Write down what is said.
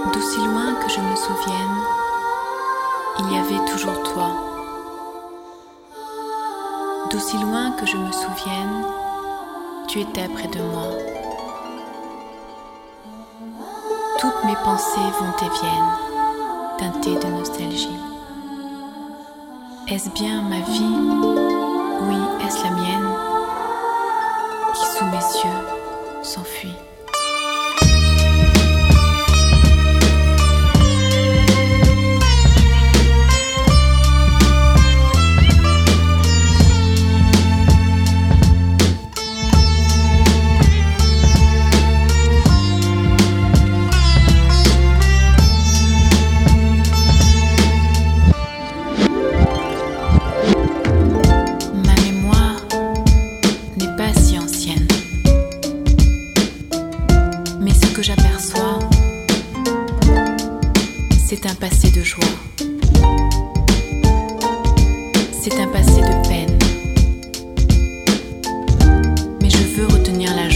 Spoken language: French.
D'aussi loin que je me souvienne, il y avait toujours toi. D'aussi loin que je me souvienne, tu étais près de moi. Toutes mes pensées vont et viennent, teintées de nostalgie. Est-ce bien ma vie? Oui, est-ce la mienne? Qui sous mes yeux s'enfuit. J'aperçois, c'est un passé de joie, c'est un passé de peine, mais je veux retenir la joie.